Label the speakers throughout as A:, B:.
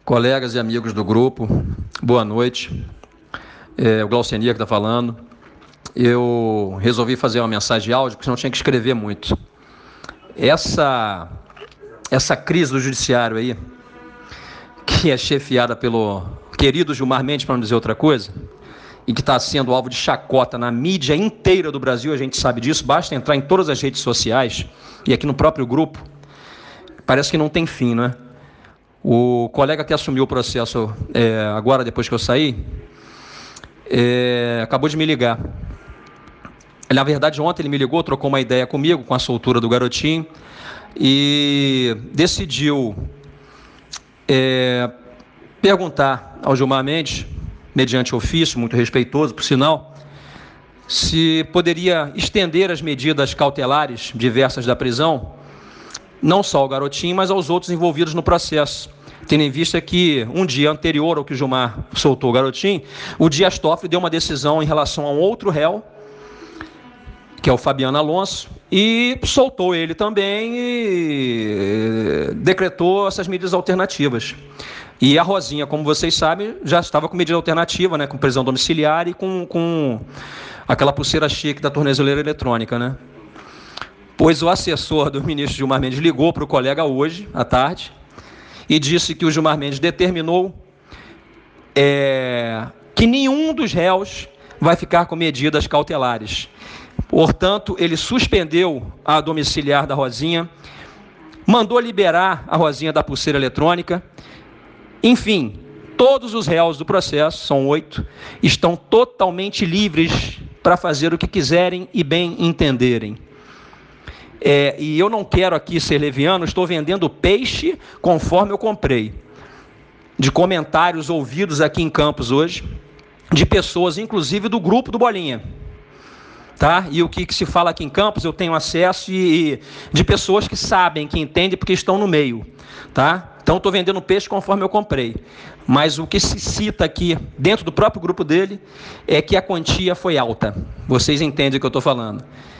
A: Colegas e amigos do grupo, boa noite. O Glaucenia que está falando. Eu resolvi fazer uma mensagem de áudio, porque senão tinha que escrever muito. Essa crise do judiciário aí, que é chefiada pelo querido Gilmar Mendes, para não dizer outra coisa, e que está sendo alvo de chacota na mídia inteira do Brasil, a gente sabe disso, basta entrar em todas as redes sociais, e aqui no próprio grupo, parece que não tem fim, não é? O colega que assumiu o processo agora, depois que eu saí, acabou de me ligar. Na verdade, ontem ele me ligou, trocou uma ideia comigo, com a soltura do garotinho, e decidiu perguntar ao Gilmar Mendes, mediante ofício, muito respeitoso, por sinal, se poderia estender as medidas cautelares diversas da prisão, não só ao garotinho, mas aos outros envolvidos no processo. Tendo em vista que um dia anterior ao que o Gilmar soltou o garotinho, o Dias Toffoli deu uma decisão em relação a um outro réu, que é o Fabiano Alonso, e soltou ele também e decretou essas medidas alternativas. E a Rosinha, como vocês sabem, já estava com medida alternativa, né, com prisão domiciliar e com aquela pulseira chique da tornozeleira eletrônica, né? Pois o assessor do ministro Gilmar Mendes ligou para o colega hoje, à tarde, e disse que o Gilmar Mendes determinou que nenhum dos réus vai ficar com medidas cautelares. Portanto, ele suspendeu a domiciliar da Rosinha, mandou liberar a Rosinha da pulseira eletrônica. Enfim, todos os réus do processo, são 8, estão totalmente livres para fazer o que quiserem e bem entenderem. E eu não quero aqui ser leviano, estou vendendo peixe conforme eu comprei. De comentários ouvidos aqui em Campos hoje, de pessoas, inclusive do grupo do Bolinha. Tá? E o que se fala aqui em Campos, eu tenho acesso e de pessoas que sabem, que entendem, porque estão no meio. Tá? Então, estou vendendo peixe conforme eu comprei. Mas o que se cita aqui, dentro do próprio grupo dele, é que a quantia foi alta. Vocês entendem o que eu estou falando.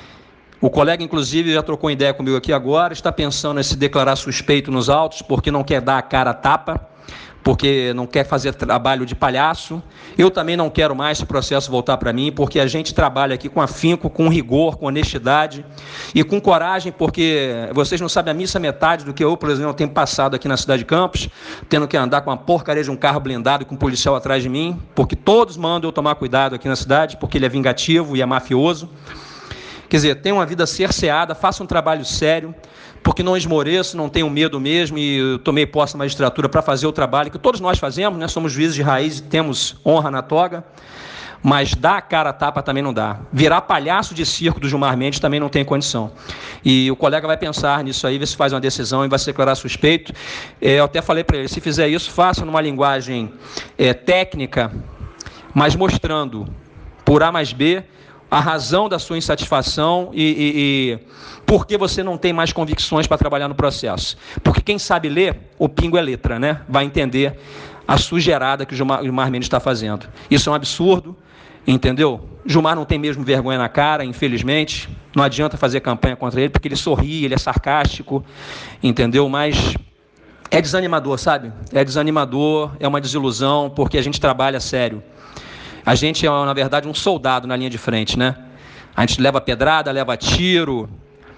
A: O colega, inclusive, já trocou ideia comigo aqui agora, está pensando em se declarar suspeito nos autos, porque não quer dar a cara a tapa, porque não quer fazer trabalho de palhaço. Eu também não quero mais esse processo voltar para mim, porque a gente trabalha aqui com afinco, com rigor, com honestidade e com coragem, porque vocês não sabem a missa metade do que eu, por exemplo, tenho passado aqui na cidade de Campos, tendo que andar com uma porcaria de um carro blindado e com um policial atrás de mim, porque todos mandam eu tomar cuidado aqui na cidade, porque ele é vingativo e é mafioso. Quer dizer, tenho uma vida cerceada, faço um trabalho sério, porque não esmoreço, não tenho medo mesmo, e eu tomei posse da magistratura para fazer o trabalho que todos nós fazemos, né? Somos juízes de raiz e temos honra na toga, mas dar a cara a tapa também não dá. Virar palhaço de circo do Gilmar Mendes também não tem condição. E o colega vai pensar nisso aí, ver se faz uma decisão e vai se declarar suspeito. Eu até falei para ele, se fizer isso, faça numa linguagem técnica, mas mostrando por A mais B, a razão da sua insatisfação e por que você não tem mais convicções para trabalhar no processo. Porque quem sabe ler, o pingo é letra, né? Vai entender a sujeirada que o Gilmar Mendes está fazendo. Isso é um absurdo, entendeu? Gilmar não tem mesmo vergonha na cara, infelizmente. Não adianta fazer campanha contra ele, porque ele sorri, ele é sarcástico, entendeu? Mas é desanimador, sabe? É desanimador, é uma desilusão, porque a gente trabalha sério. A gente é, na verdade, um soldado na linha de frente, né? A gente leva pedrada, leva tiro,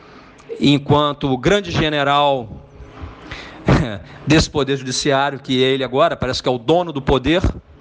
A: enquanto o grande general desse poder judiciário, que ele agora parece que é o dono do poder,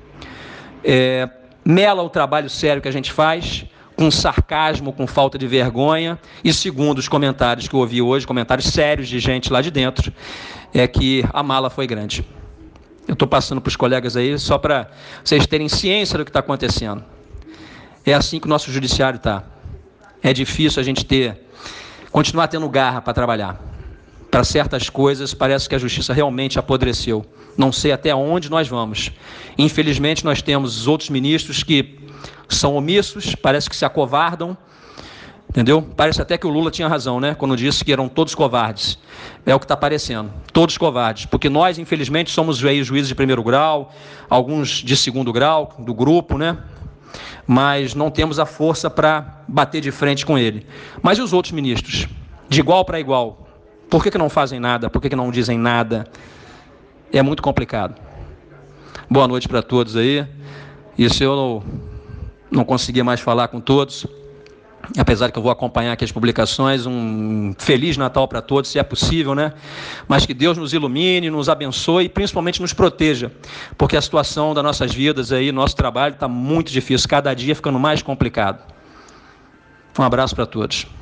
A: mela o trabalho sério que a gente faz, com sarcasmo, com falta de vergonha, e segundo os comentários que eu ouvi hoje, comentários sérios de gente lá de dentro, é que a mala foi grande. Eu estou passando para os colegas aí, só para vocês terem ciência do que está acontecendo. É assim que o nosso judiciário está. É difícil a gente continuar tendo garra para trabalhar. Para certas coisas, parece que a justiça realmente apodreceu. Não sei até onde nós vamos. Infelizmente, nós temos os outros ministros que são omissos, parece que se acovardam, entendeu? Parece até que o Lula tinha razão, né? Quando disse que eram todos covardes. É o que está parecendo. Todos covardes. Porque nós, infelizmente, somos juízes de primeiro grau, alguns de segundo grau, do grupo, né? Mas não temos a força para bater de frente com ele. Mas e os outros ministros? De igual para igual. Por que não fazem nada? Por que não dizem nada? É muito complicado. Boa noite para todos aí. E se eu não conseguir mais falar com todos, apesar que eu vou acompanhar aqui as publicações, um Feliz Natal para todos, se é possível, né? Mas que Deus nos ilumine, nos abençoe e principalmente nos proteja, porque a situação das nossas vidas aí, nosso trabalho está muito difícil, cada dia ficando mais complicado. Um abraço para todos.